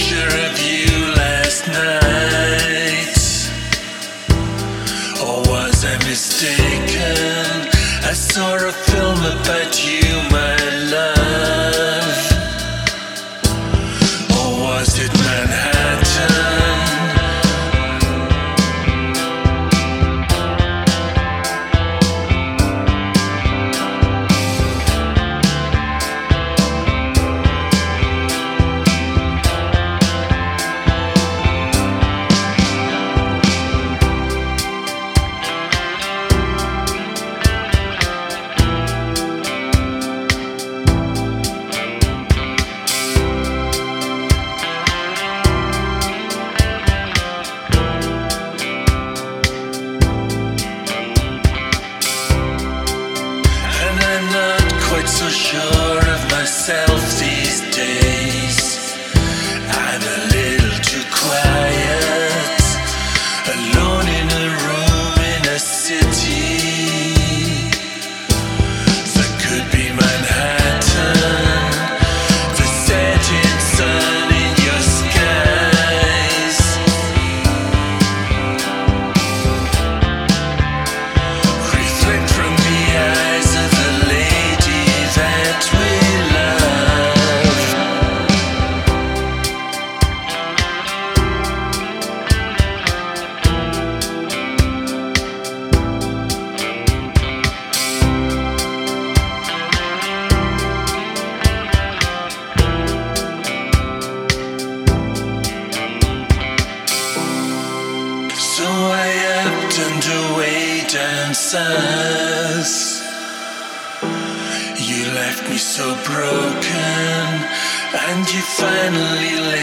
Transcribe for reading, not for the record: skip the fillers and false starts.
picture of you last night. Or was I mistaken? I saw a film about you, my love. Or was it Manhattan? So sure of myself these days. I'm a little too quiet, alone in a room in a city that could be Manhattan. The setting sun in your skies, reflect from the eyes of the lady that we love. So I upped and away down south. You left me so broken, and you finally left